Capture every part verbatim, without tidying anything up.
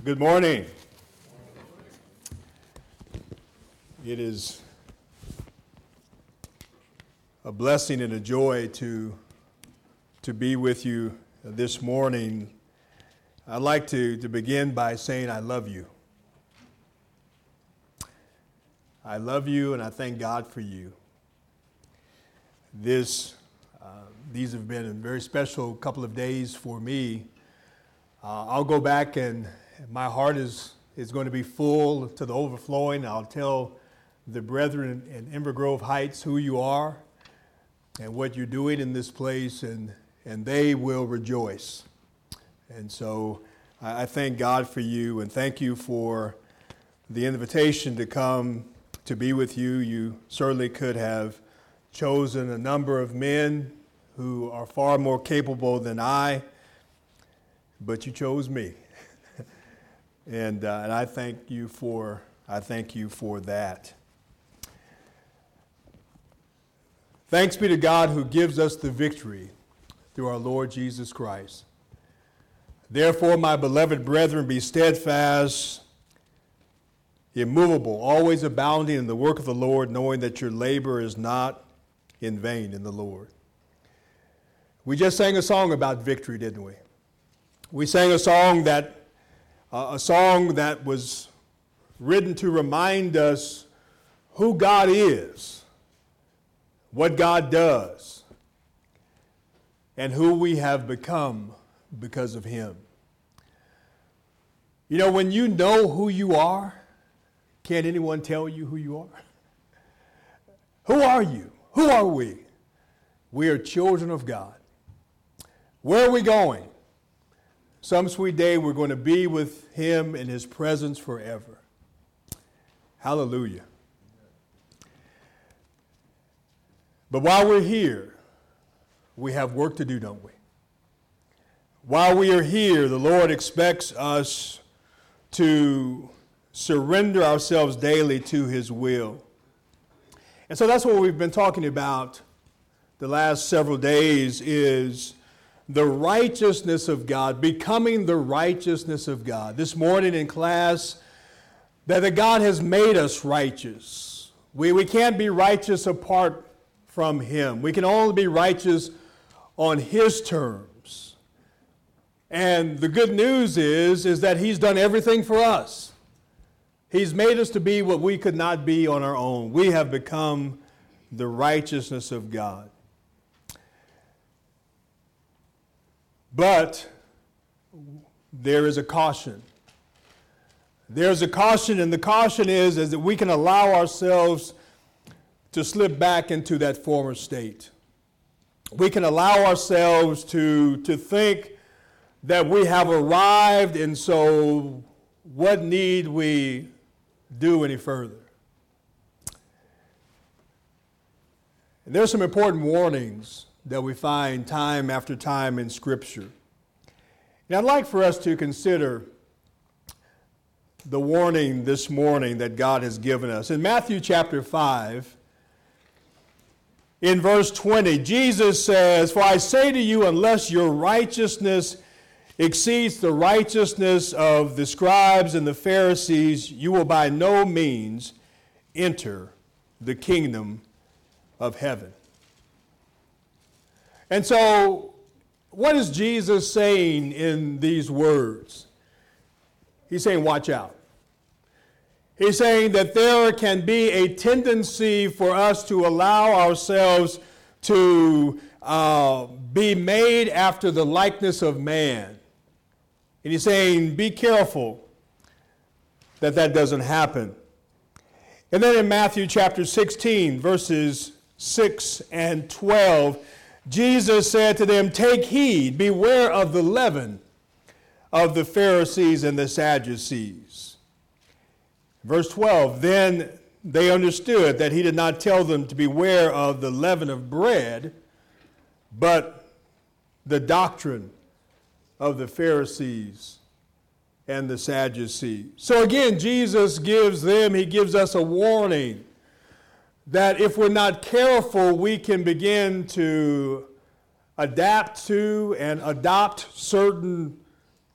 Good morning. It is a blessing and a joy to, to be with you this morning. I'd like to, to begin by saying I love you. I love you and I thank God for you. This, uh, these have been a very special couple of days for me. Uh, I'll go back and my heart is, is going to be full to the overflowing. I'll tell the brethren in Ember Grove Heights who you are and what you're doing in this place, and, and they will rejoice. And so I, I thank God for you and thank you for the invitation to come to be with you. You certainly could have chosen a number of men who are far more capable than I, but you chose me. And, uh, and I thank you for I thank you for that. Thanks be to God who gives us the victory through our Lord Jesus Christ. Therefore, my beloved brethren, be steadfast, immovable, always abounding in the work of the Lord, knowing that your labor is not in vain in the Lord. We just sang a song about victory, didn't we? We sang a song that Uh, a song that was written to remind us who God is, what God does, and who we have become because of Him. You know, when you know who you are, can't anyone tell you who you are? Who are you? Who are we? We are children of God. Where are we going? Some sweet day we're going to be with Him in His presence forever. Hallelujah. But while we're here, we have work to do, don't we? While we are here, the Lord expects us to surrender ourselves daily to His will. And so that's what we've been talking about the last several days, is the righteousness of God, becoming the righteousness of God. This morning in class, that the God has made us righteous. We, we can't be righteous apart from Him. We can only be righteous on His terms. And the good news is, is that He's done everything for us. He's made us to be what we could not be on our own. We have become the righteousness of God. But there is a caution. There's a caution, and the caution is, is that we can allow ourselves to slip back into that former state. We can allow ourselves to, to think that we have arrived, and so what need we do any further? And there's some important warnings that we find time after time in Scripture. And I'd like for us to consider the warning this morning that God has given us. In Matthew chapter five, in verse twenty, Jesus says, "For I say to you, unless your righteousness exceeds the righteousness of the scribes and the Pharisees, you will by no means enter the kingdom of heaven." And so, what is Jesus saying in these words? He's saying, watch out. He's saying that there can be a tendency for us to allow ourselves to uh, be made after the likeness of man. And he's saying, be careful that that doesn't happen. And then in Matthew chapter sixteen, verses six and twelve, Jesus said to them, "Take heed, beware of the leaven of the Pharisees and the Sadducees." Verse twelve, then they understood that he did not tell them to beware of the leaven of bread, but the doctrine of the Pharisees and the Sadducees. So again, Jesus gives them, he gives us a warning that if we're not careful, we can begin to adapt to and adopt certain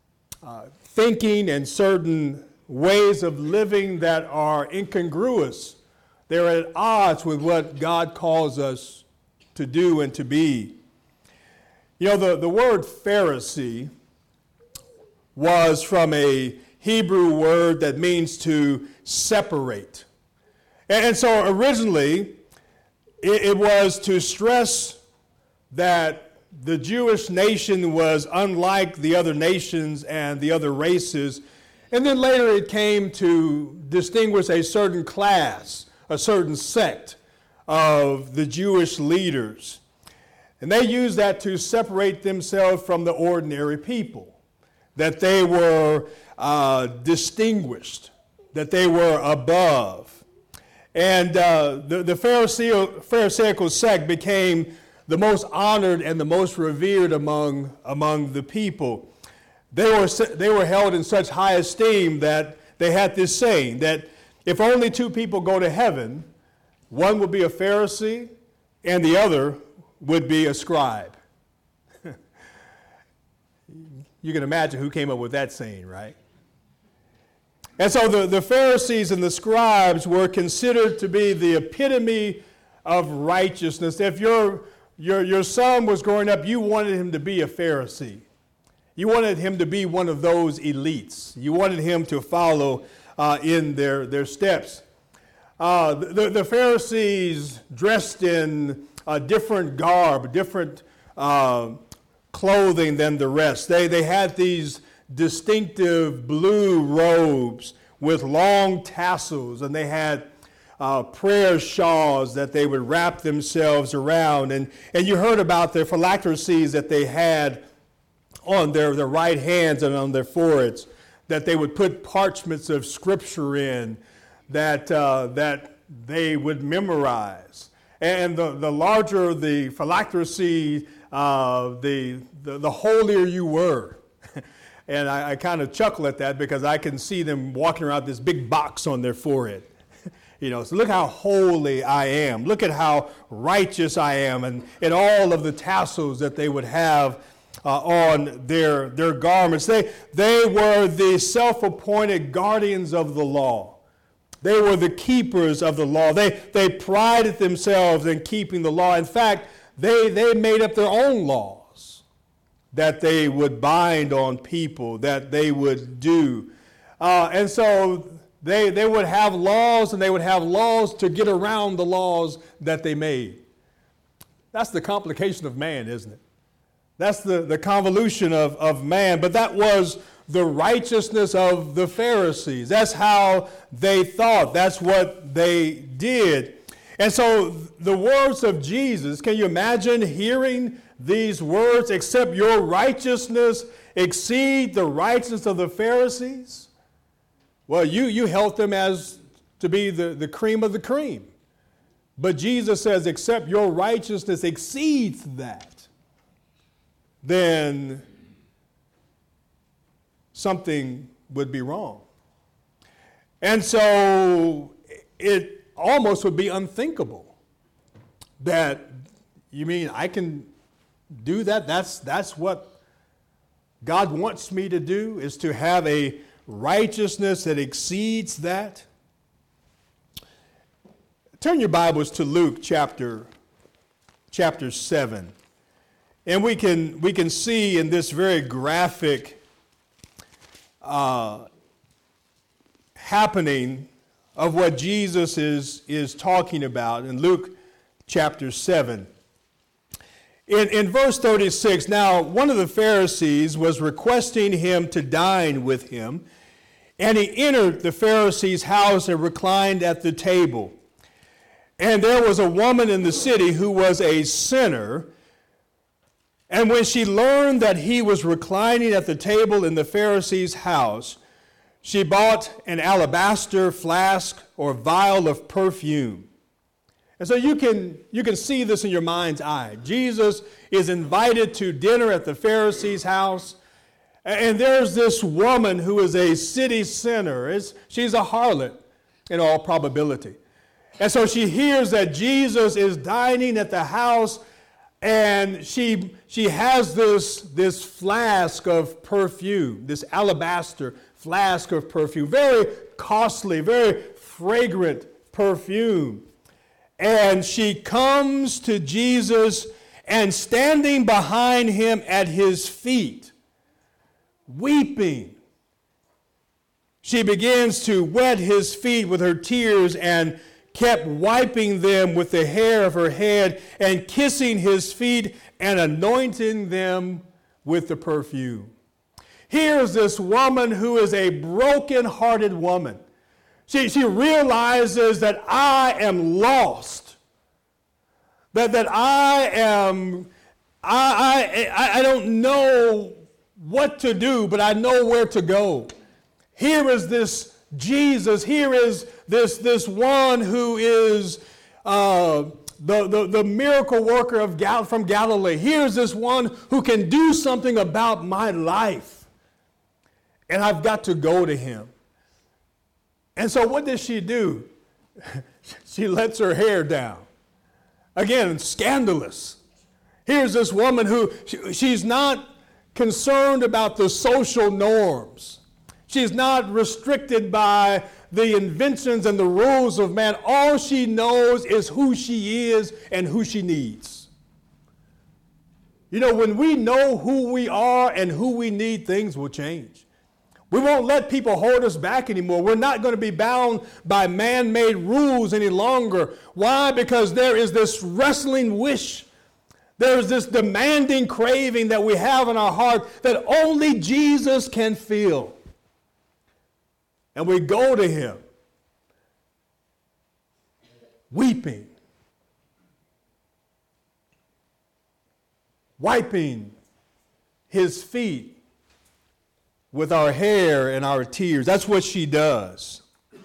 uh, thinking and certain ways of living that are incongruous. They're at odds with what God calls us to do and to be. You know, the, the word Pharisee was from a Hebrew word that means to separate. And, and so originally, it, it was to stress that the Jewish nation was unlike the other nations and the other races. And then later it came to distinguish a certain class, a certain sect of the Jewish leaders. And they used that to separate themselves from the ordinary people, that they were uh, distinguished, that they were above. And uh, the, the Pharisee, Pharisaical sect became the most honored and the most revered among, among the people. They were, they were held in such high esteem that they had this saying that if only two people go to heaven, one would be a Pharisee and the other would be a scribe. You can imagine who came up with that saying, right? And so the, the Pharisees and the scribes were considered to be the epitome of righteousness. If your, your, your son was growing up, you wanted him to be a Pharisee. You wanted him to be one of those elites. You wanted him to follow uh, in their, their steps. Uh, the, the Pharisees dressed in a different garb, different uh, clothing than the rest. They, they had these distinctive blue robes with long tassels, and they had uh, prayer shawls that they would wrap themselves around. And, and you heard about the phylacteries that they had on their, their right hands and on their foreheads, that they would put parchments of scripture in that, uh, that they would memorize. And the, the larger the phylactery, uh, the, the, the holier you were. And I, I kind of chuckle at that because I can see them walking around this big box on their forehead. You know, so look how holy I am. Look at how righteous I am. And, and all of the tassels that they would have uh, on their, their garments. They, they were the self-appointed guardians of the law. They were the keepers of the law. They, they prided themselves in keeping the law. In fact, they, they made up their own laws that they would bind on people, that they would do. Uh, and so they, they would have laws, and they would have laws to get around the laws that they made. That's the complication of man, isn't it? That's the, the convolution of, of man. But that was the righteousness of the Pharisees. That's how they thought. That's what they did. And so the words of Jesus, can you imagine hearing these words, except your righteousness exceed the righteousness of the Pharisees? Well, you, you held them as to be the, the cream of the cream. But Jesus says, except your righteousness exceeds that, then something would be wrong. And so it almost would be unthinkable that, you mean I can do that? That's, that's what God wants me to do, is to have a righteousness that exceeds that? Turn your Bibles to Luke chapter, chapter seven. And we can, we can see in this very graphic Uh, happening of what Jesus is, is talking about in Luke chapter seven. In, in verse thirty-six, now one of the Pharisees was requesting him to dine with him, and he entered the Pharisee's house and reclined at the table. And there was a woman in the city who was a sinner. And when she learned that he was reclining at the table in the Pharisee's house, she bought an alabaster flask or vial of perfume. And so you can, you can see this in your mind's eye. Jesus is invited to dinner at the Pharisee's house, and there's this woman who is a city sinner. It's, she's a harlot in all probability. And so she hears that Jesus is dining at the house And she, she has this, this flask of perfume, this alabaster flask of perfume, very costly, very fragrant perfume. And she comes to Jesus, and standing behind him at his feet, weeping, she begins to wet his feet with her tears and kept wiping them with the hair of her head and kissing his feet and anointing them with the perfume. Here's this woman who is a broken-hearted woman. She, she realizes that I am lost, that, that I am, I, I, I don't know what to do, but I know where to go. Here is this Jesus, here is this, this one who is uh, the, the, the miracle worker of Gal- from Galilee. Here's this one who can do something about my life. And I've got to go to him. And so what does she do? She lets her hair down. Again, scandalous. Here's this woman who, she, she's not concerned about the social norms. She's not restricted by the inventions and the rules of man. All she knows is who she is and who she needs. You know, when we know who we are and who we need, things will change. We won't let people hold us back anymore. We're not going to be bound by man-made rules any longer. Why? Because there is this wrestling wish. There's this demanding craving that we have in our heart that only Jesus can fill. And we go to him, weeping, wiping his feet with our hair and our tears. That's what she does.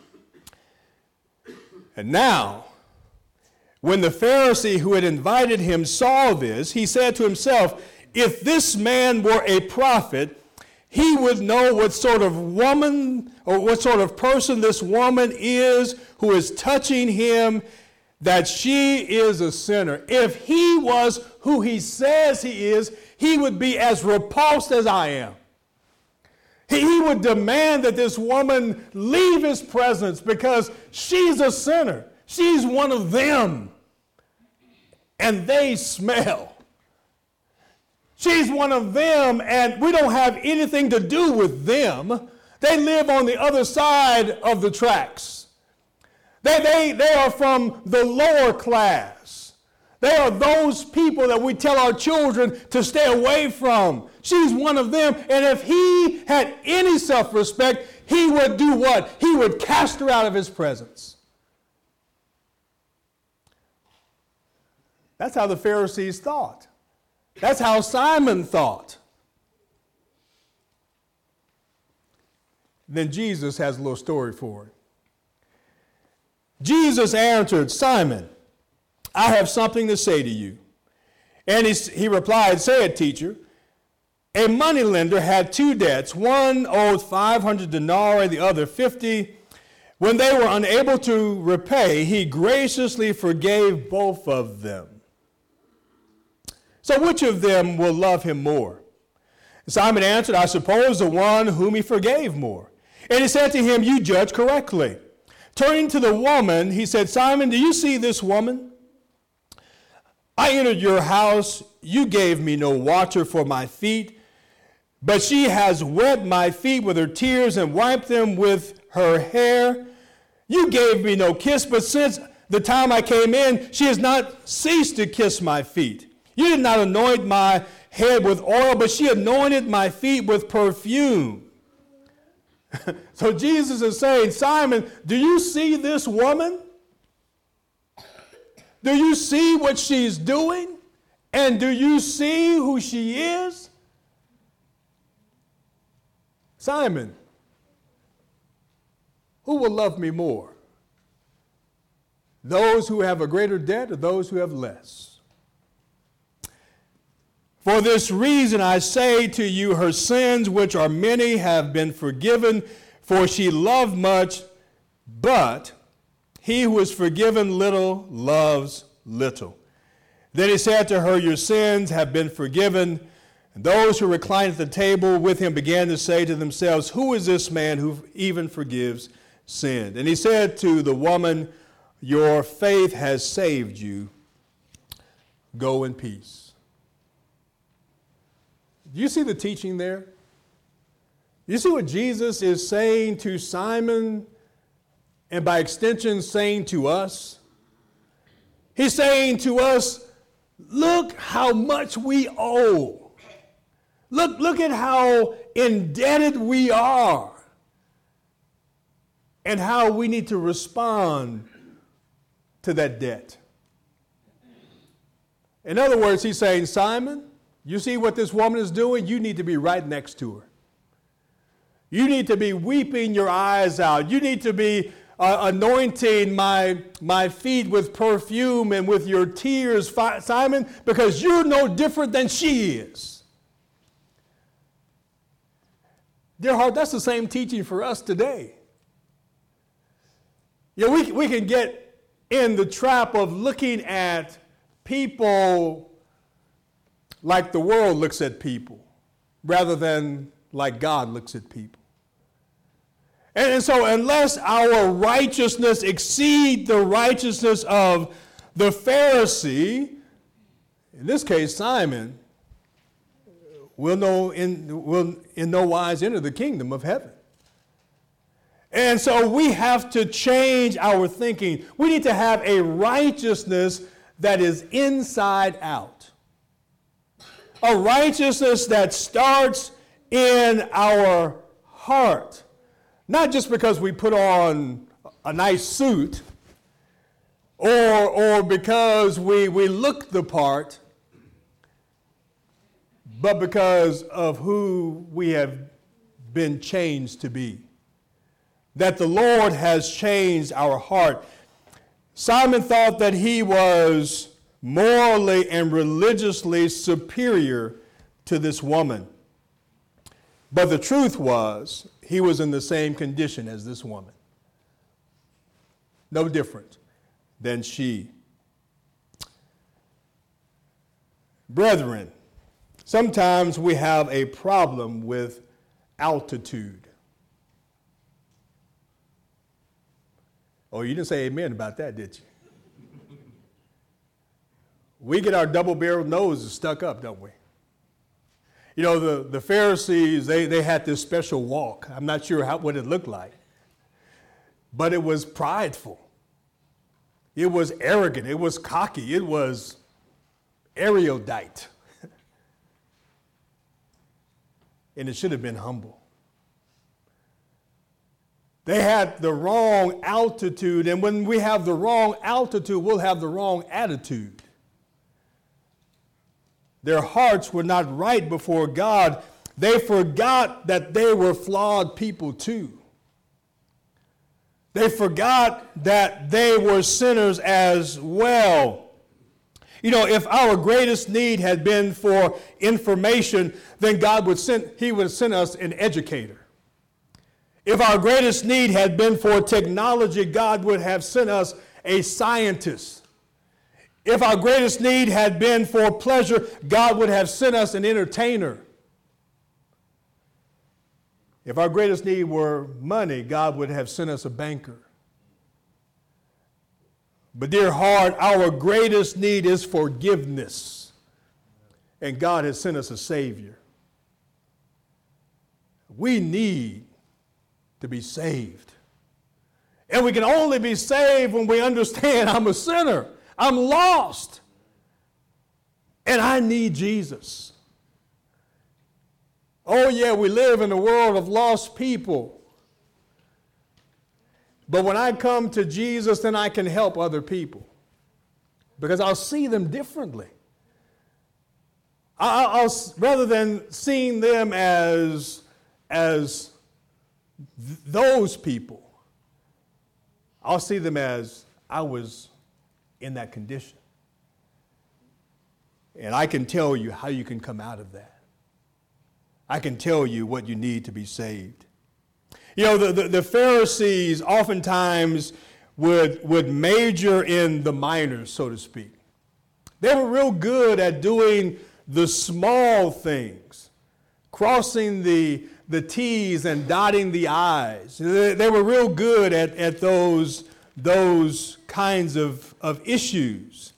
And now, when the Pharisee who had invited him saw this, he said to himself, if this man were a prophet, he would know what sort of woman or what sort of person this woman is who is touching him, that she is a sinner. If he was who he says he is, he would be as repulsed as I am. He, he would demand that this woman leave his presence because she's a sinner. She's one of them. And they smell. She's one of them, and we don't have anything to do with them. They live on the other side of the tracks. They, they, they are from the lower class. They are those people that we tell our children to stay away from. She's one of them, and if he had any self-respect, he would do what? He would cast her out of his presence. That's how the Pharisees thought. That's how Simon thought. Then Jesus has a little story for it. Jesus answered, Simon, I have something to say to you. And he, he replied, say it, teacher. A moneylender had two debts. One owed five hundred denarii, the other fifty. When they were unable to repay, he graciously forgave both of them. So which of them will love him more? Simon answered, I suppose the one whom he forgave more. And he said to him, you judge correctly. Turning to the woman, he said, Simon, do you see this woman? I entered your house. You gave me no water for my feet, but she has wet my feet with her tears and wiped them with her hair. You gave me no kiss, but since the time I came in, she has not ceased to kiss my feet. You did not anoint my head with oil, but she anointed my feet with perfume. So Jesus is saying, Simon, do you see this woman? Do you see what she's doing? And do you see who she is? Simon, who will love me more? Those who have a greater debt or those who have less? For this reason I say to you, her sins, which are many, have been forgiven, for she loved much, but he who is forgiven little loves little. Then he said to her, your sins have been forgiven. And those who reclined at the table with him began to say to themselves, who is this man who even forgives sin? And he said to the woman, your faith has saved you. Go in peace. Do you see the teaching there? You see what Jesus is saying to Simon, and by extension saying to us? He's saying to us, look how much we owe. Look, look at how indebted we are and how we need to respond to that debt. In other words, he's saying, Simon, you see what this woman is doing? You need to be right next to her. You need to be weeping your eyes out. You need to be uh, anointing my, my feet with perfume and with your tears, Simon, because you're no different than she is. Dear heart, that's the same teaching for us today. You know, we, we can get in the trap of looking at people like the world looks at people, rather than like God looks at people. And, and so unless our righteousness exceed the righteousness of the Pharisee, in this case Simon, will no in will in no wise enter the kingdom of heaven. And so we have to change our thinking. We need to have a righteousness that is inside out. A righteousness that starts in our heart. Not just because we put on a nice suit or, or because we, we look the part, but because of who we have been changed to be. That the Lord has changed our heart. Simon thought that he was morally and religiously superior to this woman. But the truth was, he was in the same condition as this woman. No different than she. Brethren, sometimes we have a problem with altitude. Oh, you didn't say amen about that, did you? We get our double-barreled noses stuck up, don't we? You know, the, the Pharisees, they, they had this special walk. I'm not sure how, what it looked like. But it was prideful. It was arrogant. It was cocky. It was erudite. And it should have been humble. They had the wrong altitude, and when we have the wrong altitude, we'll have the wrong attitude. Their hearts were not right before God. They forgot that they were flawed people too. They forgot that they were sinners as well. You know, if our greatest need had been for information, then God would send, He would send us an educator. If our greatest need had been for technology, God would have sent us a scientist. If our greatest need had been for pleasure, God would have sent us an entertainer. If our greatest need were money, God would have sent us a banker. But dear heart, our greatest need is forgiveness. And God has sent us a Savior. We need to be saved. And we can only be saved when we understand I'm a sinner. I'm lost. And I need Jesus. Oh yeah, we live in a world of lost people. But when I come to Jesus, then I can help other people. Because I'll see them differently. I'll, I'll rather than seeing them as, as th- those people, I'll see them as I was in that condition. And I can tell you how you can come out of that. I can tell you what you need to be saved. You know, the, the, the Pharisees oftentimes would, would major in the minors, so to speak. They were real good at doing the small things, crossing the, the T's and dotting the I's. They, they were real good at, at those, those kinds of, of issues.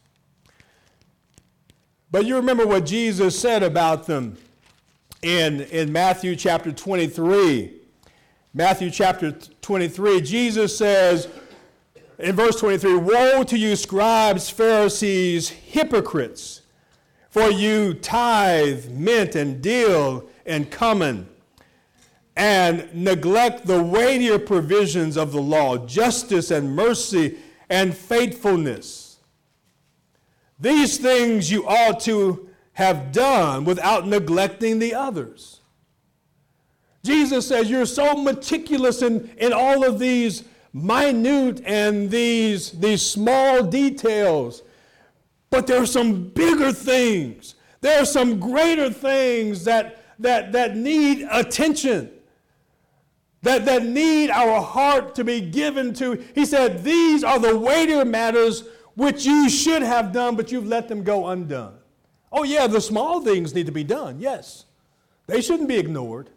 But you remember what Jesus said about them in, in Matthew chapter twenty-three. Matthew chapter twenty-three, Jesus says in verse twenty-three, "Woe to you, scribes, Pharisees, hypocrites, for you tithe mint and dill and cumin, and neglect the weightier provisions of the law, justice and mercy and faithfulness. These things you ought to have done without neglecting the others." Jesus says you're so meticulous in, in all of these minute and these, these small details, but there are some bigger things. There are some greater things that, that, that need attention, that, that need our heart to be given to. He said, these are the weightier matters which you should have done, but you've let them go undone. Oh yeah, the small things need to be done, yes. They shouldn't be ignored.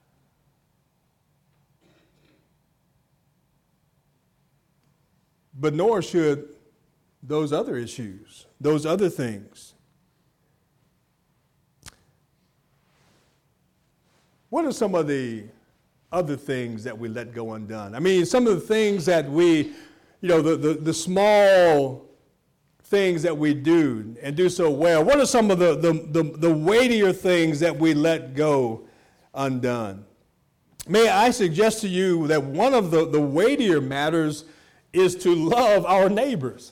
But nor should those other issues, those other things. What are some of the other things that we let go undone? I mean, some of the things that we, you know, the, the, the small things that we do and do so well. What are some of the, the, the, the weightier things that we let go undone? May I suggest to you that one of the, the weightier matters is to love our neighbors.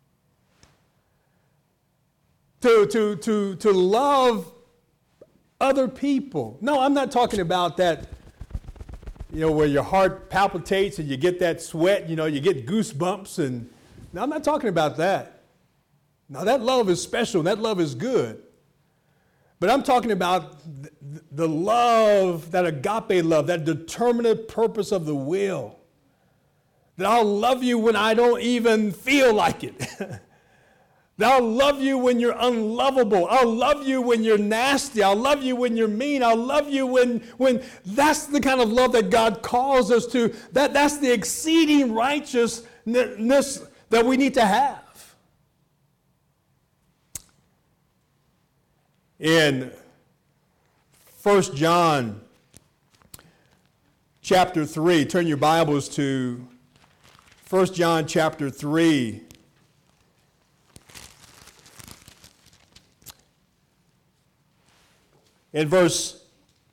To, to, to, to love other people. No, I'm not talking about that, you know, where your heart palpitates and you get that sweat, you know, you get goosebumps. And no, I'm not talking about that. Now, that love is special. That love is good. But I'm talking about the, the love, that agape love, that determinate purpose of the will. That I'll love you when I don't even feel like it. That I'll love you when you're unlovable. I'll love you when you're nasty. I'll love you when you're mean. I'll love you when, when that's the kind of love that God calls us to. That, that's the exceeding righteousness that we need to have. In First John chapter three, turn your Bibles to First John chapter three. In verse,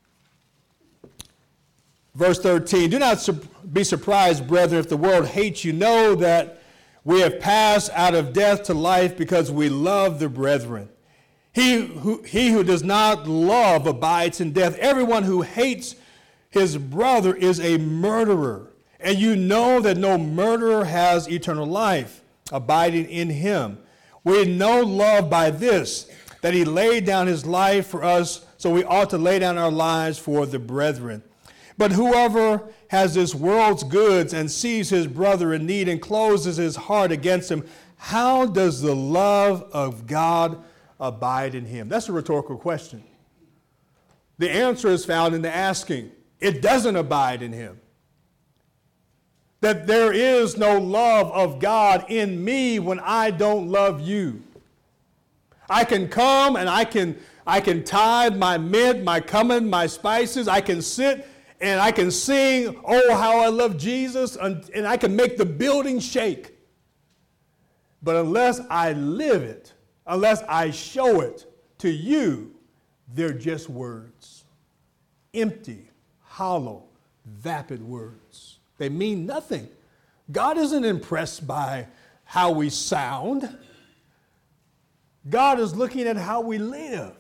verse thirteen, "Do not su- be surprised, brethren, if the world hates you. Know that we have passed out of death to life because we love the brethren. He who, he who does not love abides in death. Everyone who hates his brother is a murderer. And you know that no murderer has eternal life abiding in him. We know love by this, that he laid down his life for us, so we ought to lay down our lives for the brethren. But whoever has this world's goods and sees his brother in need and closes his heart against him, how does the love of God abide in him?" That's a rhetorical question. The answer is found in the asking. It doesn't abide in him. That there is no love of God in me when I don't love you. I can come and I can I can tithe my mint, my cumin, my spices. I can sit and I can sing, "Oh, how I love Jesus," and, and I can make the building shake. But unless I live it, unless I show it to you, they're just words. Empty, hollow, vapid words. They mean nothing. God isn't impressed by how we sound. God is looking at how we live.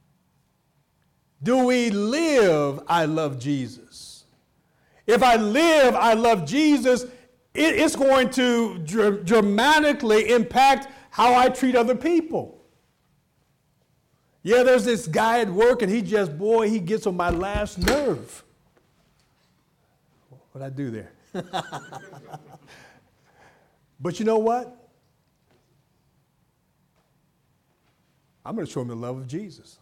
Do we live, "I love Jesus"? If I live, "I love Jesus," it, it's going to dr- dramatically impact how I treat other people. Yeah, there's this guy at work and he just, boy, he gets on my last nerve. What'd I do there? But you know what? I'm going to show them the love of Jesus.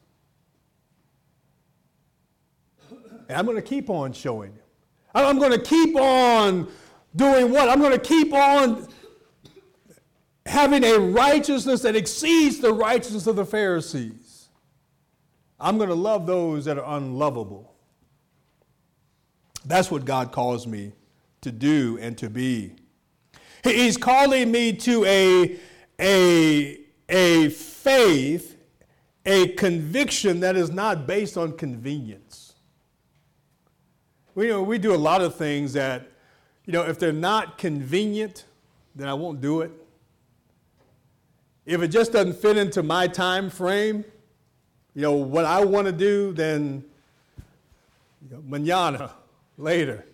And I'm going to keep on showing them. I'm going to keep on doing what? I'm going to keep on having a righteousness that exceeds the righteousness of the Pharisees. I'm going to love those that are unlovable. That's what God calls me to do and to be. He's calling me to a, a, a faith, a conviction that is not based on convenience. We, you know, we do a lot of things that, you know, if they're not convenient, then I won't do it. If it just doesn't fit into my time frame, you know, what I want to do, then you know, mañana, later.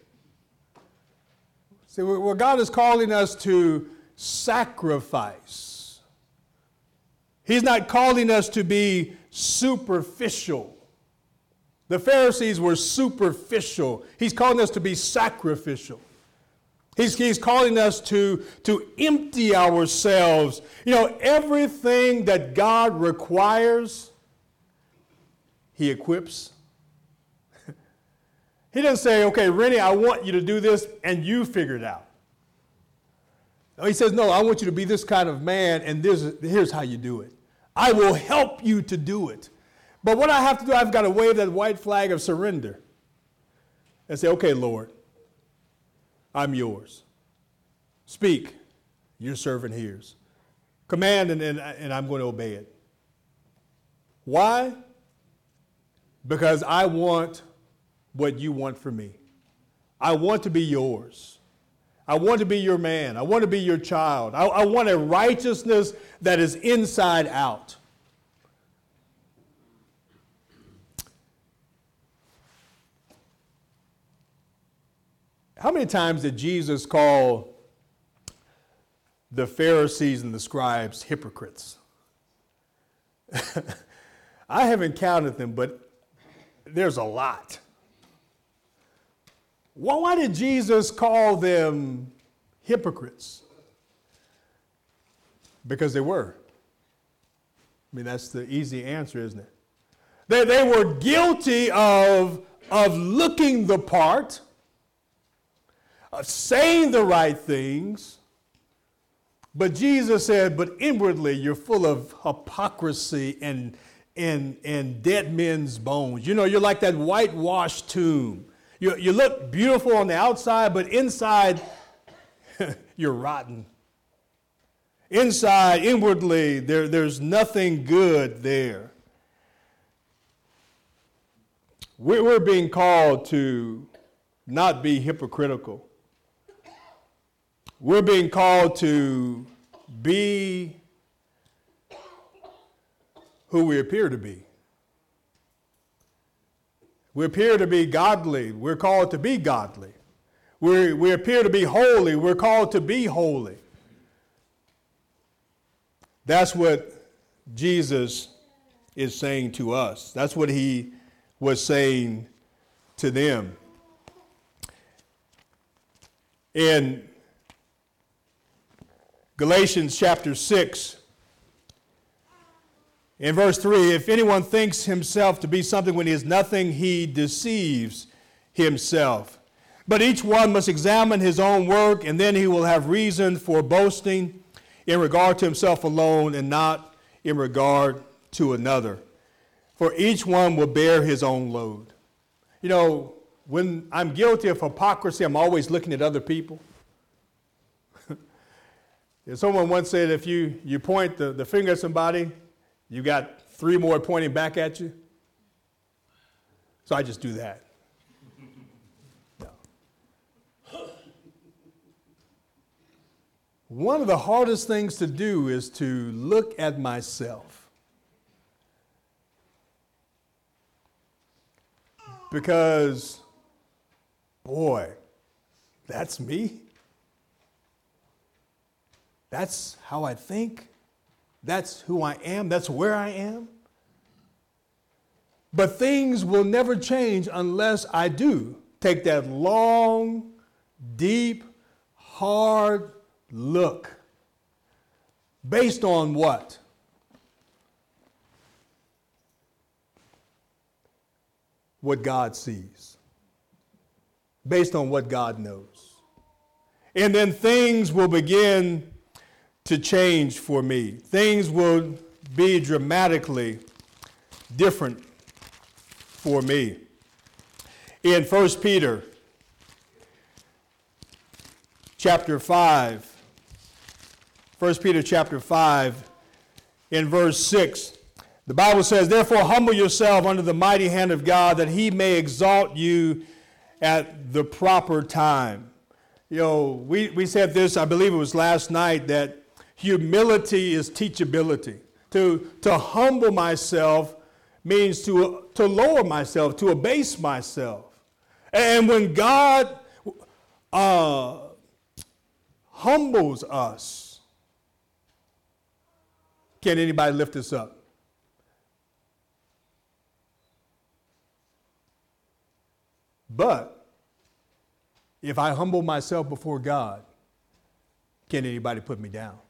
See, where God is calling us to sacrifice. He's not calling us to be superficial. The Pharisees were superficial. He's calling us to be sacrificial. He's, he's calling us to, to empty ourselves. You know, everything that God requires, He equips. He doesn't say, okay, Rennie, I want you to do this, and you figure it out. No, He says, no, I want you to be this kind of man, and this, here's how you do it. I will help you to do it. But what I have to do, I've got to wave that white flag of surrender and say, okay, Lord, I'm yours. Speak, your servant hears. Command, and, and, and I'm going to obey it. Why? Because I want what you want for me. I want to be yours. I want to be your man. I want to be your child. I, I want a righteousness that is inside out. How many times did Jesus call the Pharisees and the scribes hypocrites? I haven't counted them, but there's a lot. Well, why did Jesus call them hypocrites? Because they were. I mean, that's the easy answer, isn't it? They, they were guilty of, of looking the part, of saying the right things, but Jesus said, but inwardly you're full of hypocrisy and, and, and dead men's bones. You know, you're like that whitewashed tomb. You, you look beautiful on the outside, but inside you're rotten. Inside, inwardly, there, there's nothing good there. We're, we're being called to not be hypocritical. We're being called to be who we appear to be. We appear to be godly. We're called to be godly. We we appear to be holy. We're called to be holy. That's what Jesus is saying to us. That's what He was saying to them. In Galatians chapter six, in verse three, if anyone thinks himself to be something when he is nothing, he deceives himself. But each one must examine his own work, and then he will have reason for boasting in regard to himself alone and not in regard to another. For each one will bear his own load. You know, when I'm guilty of hypocrisy, I'm always looking at other people. Someone once said, if you, you point the, the finger at somebody, you got three more pointing back at you. So I just do that. No. One of the hardest things to do is to look at myself. Because, boy, that's me. That's how I think. That's who I am. That's where I am. But things will never change unless I do take that long, deep, hard look. Based on what? what God sees, based on what God knows. And then things will begin to change for me. Things will be dramatically different for me. In First Peter chapter five, First Peter chapter five, in verse six, the Bible says, "Therefore humble yourself under the mighty hand of God, that he may exalt you at the proper time." You know, we, we said this, I believe it was last night, that humility is teachability. To, to humble myself means to, to lower myself, to abase myself. And when God uh, humbles us, can anybody lift us up? But if I humble myself before God, can anybody put me down?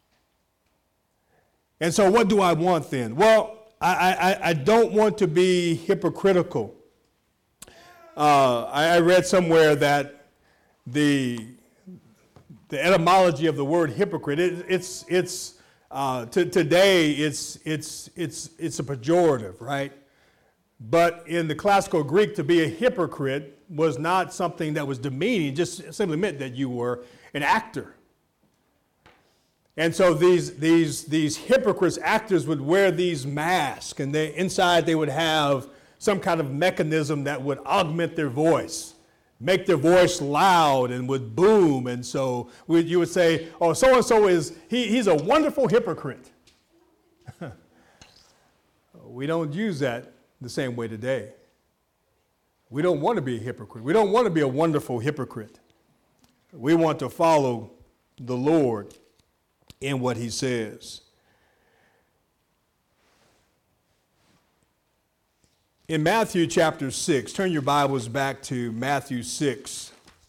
And so what do I want then? Well, I, I, I don't want to be hypocritical. Uh, I, I read somewhere that the, the etymology of the word hypocrite, it, it's, it's uh, to, today it's, it's, it's, it's a pejorative, right? But in the classical Greek, to be a hypocrite was not something that was demeaning, it just simply meant that you were an actor. And so these, these, these hypocrites, actors, would wear these masks, and they, inside they would have some kind of mechanism that would augment their voice, make their voice loud and would boom. And so we, you would say, oh, so-and-so is, he, he's a wonderful hypocrite. We don't use that the same way today. We don't want to be a hypocrite. We don't want to be a wonderful hypocrite. We want to follow the Lord in what he says. In Matthew chapter six, turn your Bibles back to Matthew six.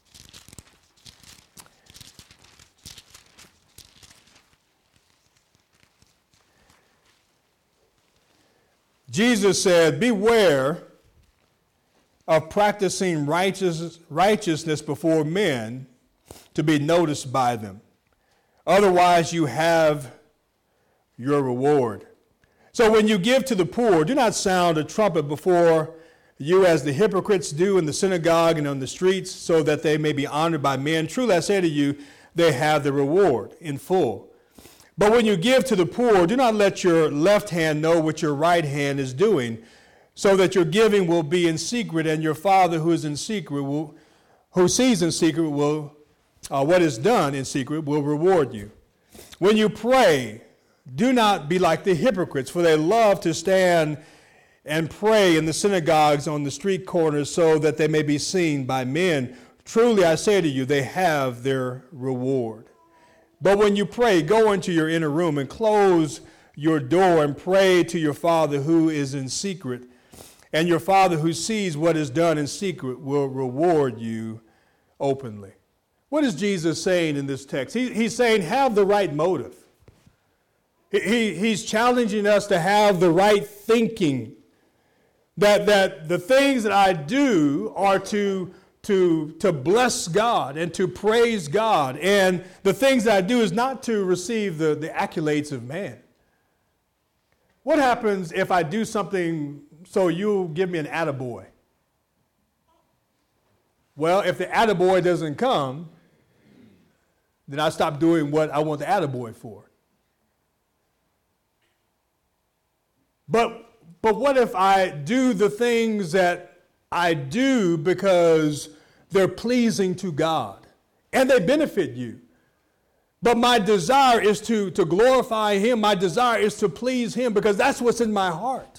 Jesus said, "Beware of practicing righteous, righteousness before men to be noticed by them. Otherwise, you have your reward. So when you give to the poor, do not sound a trumpet before you as the hypocrites do in the synagogue and on the streets, so that they may be honored by men. Truly I say to you, they have the reward in full. But when you give to the poor, do not let your left hand know what your right hand is doing, so that your giving will be in secret, and your Father who is in secret will, who sees in secret will Uh, what is done in secret will reward you. When you pray, do not be like the hypocrites, for they love to stand and pray in the synagogues on the street corners, so that they may be seen by men. Truly I say to you, they have their reward. But when you pray, go into your inner room and close your door and pray to your Father who is in secret, and your Father who sees what is done in secret will reward you openly." What is Jesus saying in this text? He, he's saying have the right motive. He, he, he's challenging us to have the right thinking. That, that the things that I do are to, to, to bless God and to praise God. And the things that I do is not to receive the, the accolades of man. What happens if I do something so you'll give me an attaboy? Well, if the attaboy doesn't come, then I stop doing what I want the attaboy for. But, but what if I do the things that I do because they're pleasing to God and they benefit you? But my desire is to, to glorify him. My desire is to please him because that's what's in my heart.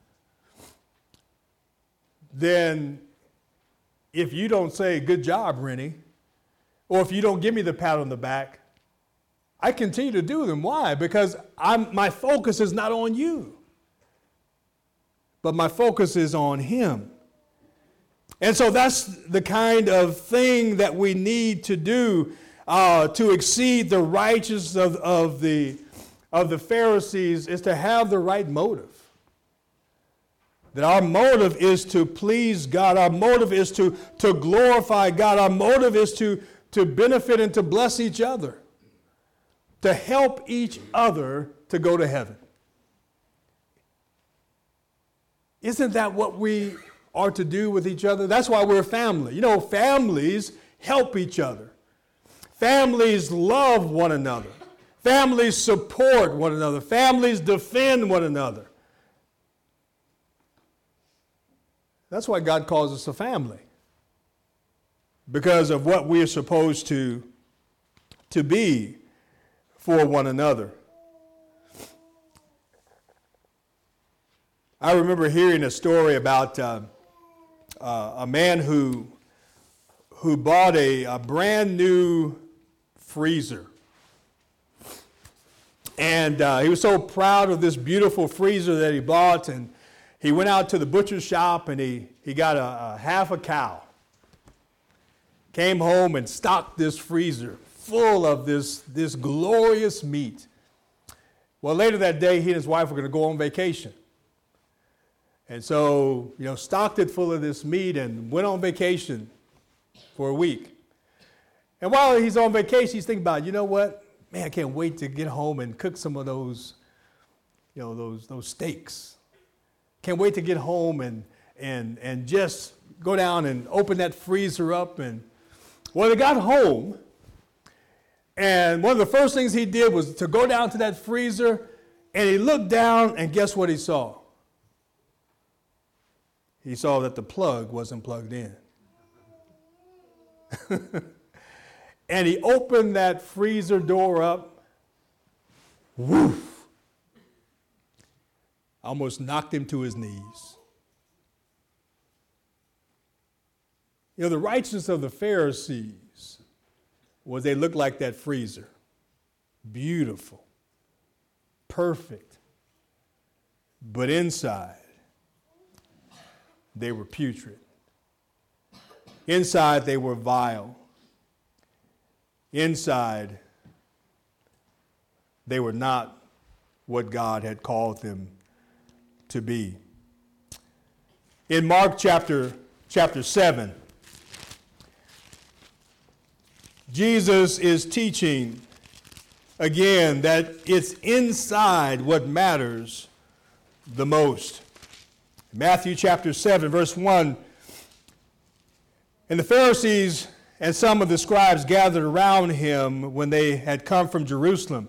Then if you don't say, "Good job, Rennie," or if you don't give me the pat on the back, I continue to do them. Why? Because I'm, my focus is not on you, but my focus is on him. And so that's the kind of thing that we need to do uh, to exceed the righteousness of, of, the, of the Pharisees, is to have the right motive. That our motive is to please God. Our motive is to, to glorify God. Our motive is to, to benefit and to bless each other. To help each other to go to heaven. Isn't that what we are to do with each other? That's why we're family. You know, families help each other. Families love one another. Families support one another. Families defend one another. That's why God calls us a family. Because of what we are supposed to, to be for one another. I remember hearing a story about uh, uh, a man who, who bought a, a brand new freezer. And uh, he was so proud of this beautiful freezer that he bought, and he went out to the butcher's shop and he, he got a, a half a cow. Came home and stocked this freezer full of this, this glorious meat. Well, later that day, he and his wife were going to go on vacation. And so, you know, stocked it full of this meat and went on vacation for a week. And while he's on vacation, he's thinking about, you know what? Man, I can't wait to get home and cook some of those, you know, those, those steaks. Can't wait to get home and, and, and just go down and open that freezer up. And well, they got home, and one of the first things he did was to go down to that freezer, and he looked down, and guess what he saw? He saw that the plug wasn't plugged in. And he opened that freezer door up. Woof! Almost knocked him to his knees. You know, the righteousness of the Pharisees was they looked like that freezer. Beautiful. Perfect. But inside, they were putrid. Inside, they were vile. Inside, they were not what God had called them to be. In Mark chapter, chapter seven, Jesus is teaching again that it's inside what matters the most. Matthew chapter seven, verse one, and the Pharisees and some of the scribes gathered around him when they had come from Jerusalem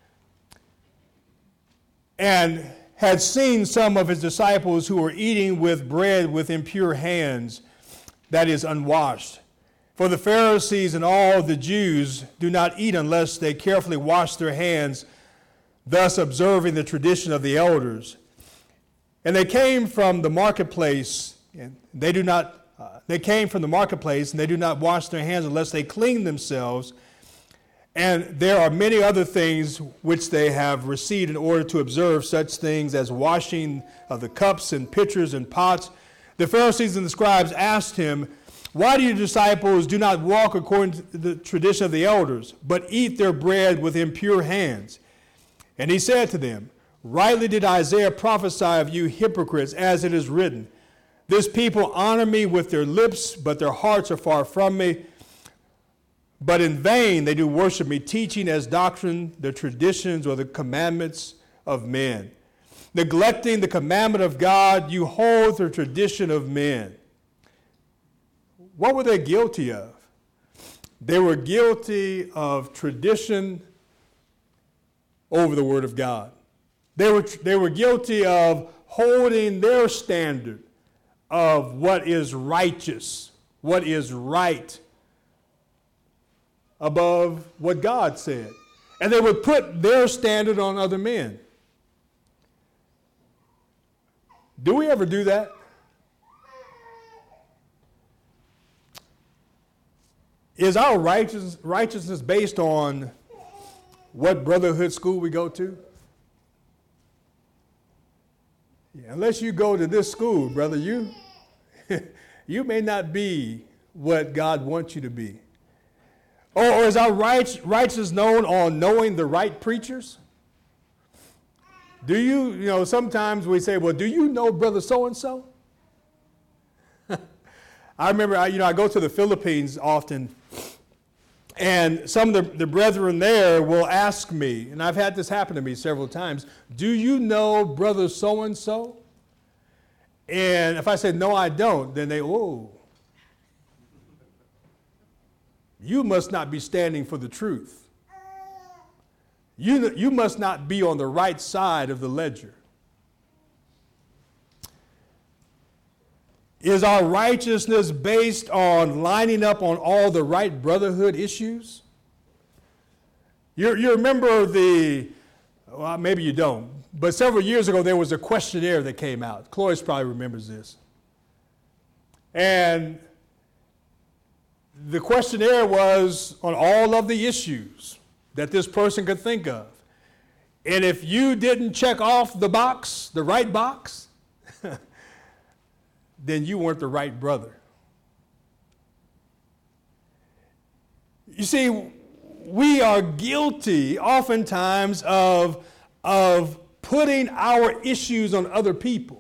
and had seen some of his disciples who were eating with bread with impure hands, that is, unwashed. For the Pharisees and all the Jews do not eat unless they carefully wash their hands, thus observing the tradition of the elders. And they came from the marketplace, and they do not uh, they came from the marketplace, and they do not wash their hands unless they clean themselves. And there are many other things which they have received in order to observe, such things as washing of the cups and pitchers and pots. The Pharisees and the scribes asked him, "Why do your disciples do not walk according to the tradition of the elders, but eat their bread with impure hands?" And he said to them, "Rightly did Isaiah prophesy of you hypocrites, as it is written, 'This people honor me with their lips, but their hearts are far from me. But in vain they do worship me, teaching as doctrine the traditions or the commandments of men. Neglecting the commandment of God, you hold the tradition of men.'" What were they guilty of? They were guilty of tradition over the Word of God. They were, they were guilty of holding their standard of what is righteous, what is right, above what God said. And they would put their standard on other men. Do we ever do that? Is our righteous, righteousness based on what brotherhood school we go to? Yeah, unless you go to this school, brother, you, you may not be what God wants you to be. Or, or is our right, righteousness known on knowing the right preachers? Do you, you know, sometimes we say, well, do you know brother so-and-so? I remember, I, you know, I go to the Philippines often, and some of the, the brethren there will ask me, and I've had this happen to me several times, do you know brother so-and-so? And if I say, no, I don't, then they, oh, you must not be standing for the truth. You, you must not be on the right side of the ledger. Is our righteousness based on lining up on all the right brotherhood issues? You, you remember the, well, maybe you don't, but several years ago there was a questionnaire that came out. Cloris probably remembers this. And the questionnaire was on all of the issues that this person could think of. And if you didn't check off the box, the right box, then you weren't the right brother. You see, we are guilty oftentimes of, of putting our issues on other people.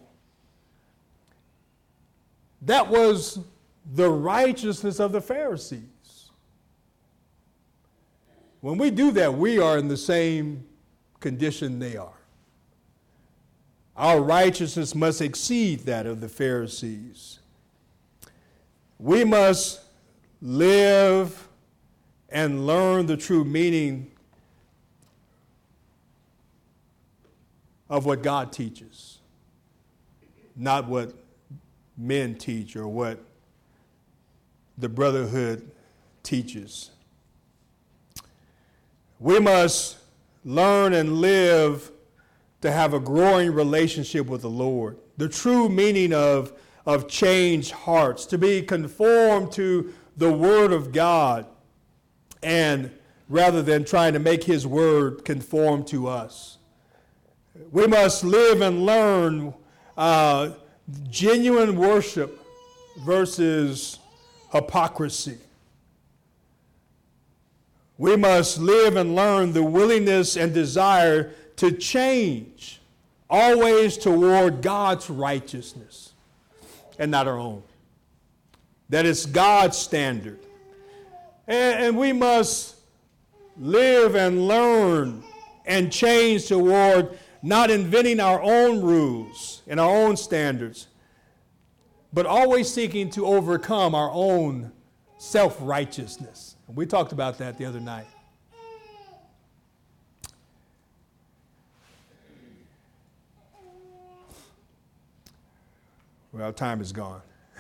That was the righteousness of the Pharisees. When we do that, we are in the same condition they are. Our righteousness must exceed that of the Pharisees. We must live and learn the true meaning of what God teaches, not what men teach or what the brotherhood teaches. We must learn and live to have a growing relationship with the Lord, the true meaning of, of changed hearts, to be conformed to the Word of God, and rather than trying to make His Word conform to us. We must live and learn uh, genuine worship versus hypocrisy. We must live and learn the willingness and desire to change, always toward God's righteousness and not our own. That is God's standard. And, and we must live and learn and change toward not inventing our own rules and our own standards, but always seeking to overcome our own self-righteousness. And we talked about that the other night. Well, time is gone.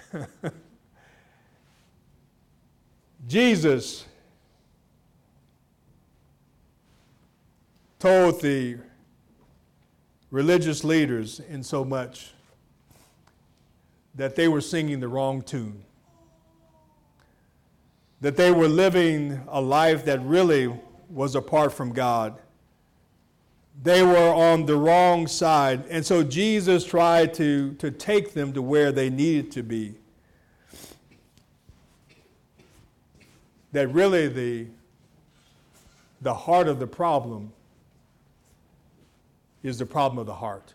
Jesus told the religious leaders in so much that they were singing the wrong tune, that they were living a life that really was apart from God. They were on the wrong side. And so Jesus tried to, to take them to where they needed to be. That really the, the heart of the problem is the problem of the heart.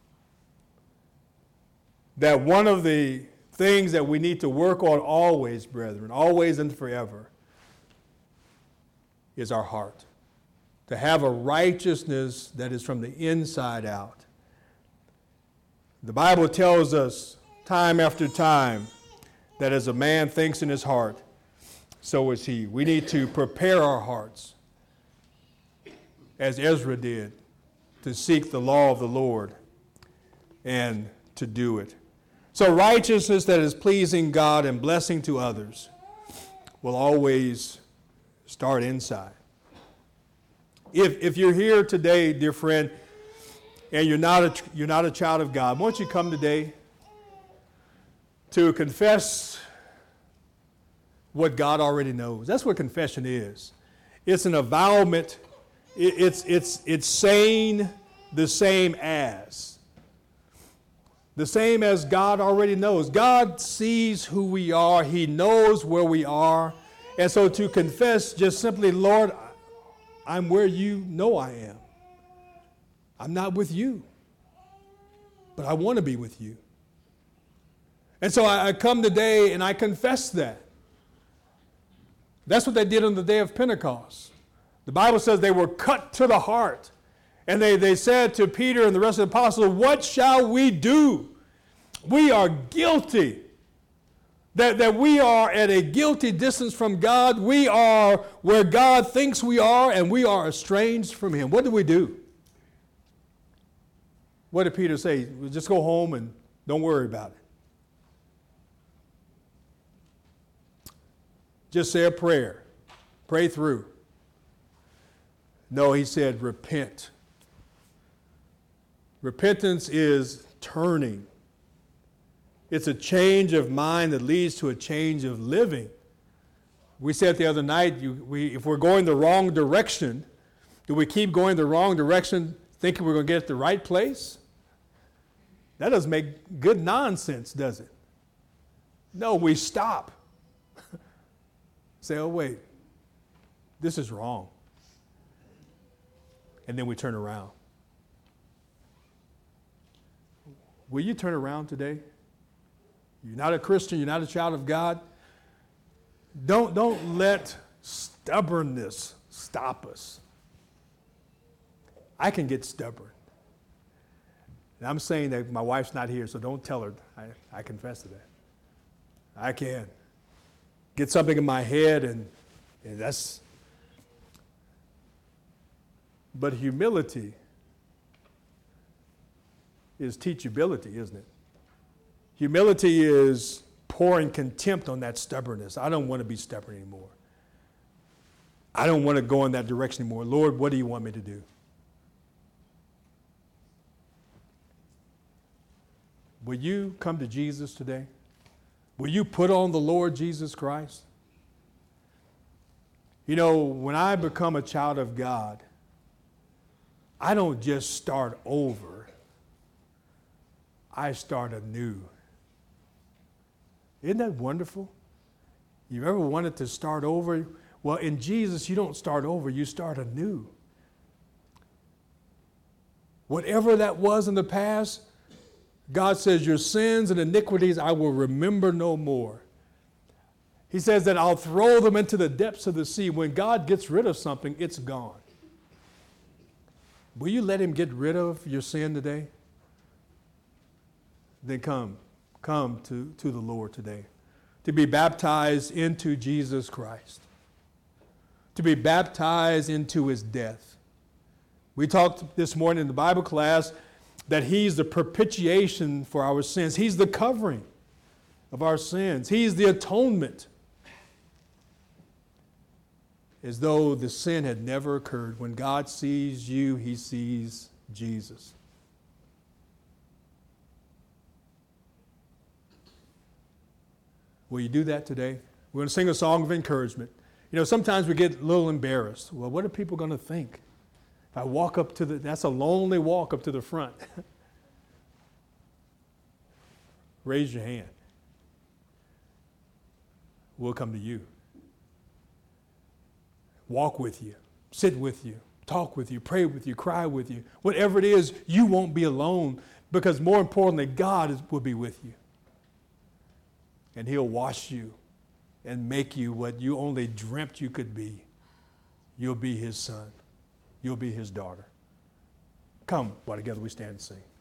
That one of the things that we need to work on always, brethren, always and forever, is our heart. To have a righteousness that is from the inside out. The Bible tells us time after time that as a man thinks in his heart, so is he. We need to prepare our hearts, as Ezra did, to seek the law of the Lord and to do it. So righteousness that is pleasing God and blessing to others will always start inside. If, if you're here today, dear friend, and you're not, a, you're not a child of God, won't you come today to confess what God already knows? That's what confession is. It's an avowment. It, it's, it's, it's saying the same as. The same as God already knows. God sees who we are. He knows where we are. And so to confess just simply, Lord, I'm where you know I am. I'm not with you, but I want to be with you. And so I, I come today and I confess that. That's what they did on the day of Pentecost. The Bible says they were cut to the heart. And they, they said to Peter and the rest of the apostles, what shall we do? We are guilty. That, that we are at a guilty distance from God. We are where God thinks we are, and we are estranged from him. What do we do? What did Peter say? We'll just go home and don't worry about it. Just say a prayer. Pray through. No, he said repent. Repentance is turning. It's a change of mind that leads to a change of living. We said the other night, you, we, if we're going the wrong direction, do we keep going the wrong direction thinking we're going to get at the right place? That doesn't make good nonsense, does it? No, we stop. Say, oh, wait, this is wrong. And then we turn around. Will you turn around today? You're not a Christian, you're not a child of God. Don't, don't let stubbornness stop us. I can get stubborn. And I'm saying that my wife's not here, so don't tell her. I, I confess to that. I can. Get something in my head, and, and that's... But humility is teachability, isn't it? Humility is pouring contempt on that stubbornness. I don't want to be stubborn anymore. I don't want to go in that direction anymore. Lord, what do you want me to do? Will you come to Jesus today? Will you put on the Lord Jesus Christ? You know, when I become a child of God, I don't just start over. I start anew. Isn't that wonderful? You ever wanted to start over? Well, in Jesus, you don't start over, you start anew. Whatever that was in the past, God says, your sins and iniquities I will remember no more. He says that I'll throw them into the depths of the sea. When God gets rid of something, it's gone. Will you let him get rid of your sin today? Then come, come to, to the Lord today. To be baptized into Jesus Christ. To be baptized into his death. We talked this morning in the Bible class that he's the propitiation for our sins. He's the covering of our sins. He's the atonement. As though the sin had never occurred. When God sees you, he sees Jesus. Will you do that today? We're going to sing a song of encouragement. You know, sometimes we get a little embarrassed. Well, what are people going to think? If I walk up to the, that's a lonely walk up to the front. Raise your hand. We'll come to you. Walk with you, sit with you, talk with you, pray with you, cry with you. Whatever it is, you won't be alone, because more importantly, God is, will be with you. And he'll wash you and make you what you only dreamt you could be. You'll be his son. You'll be his daughter. Come, while together we stand and sing.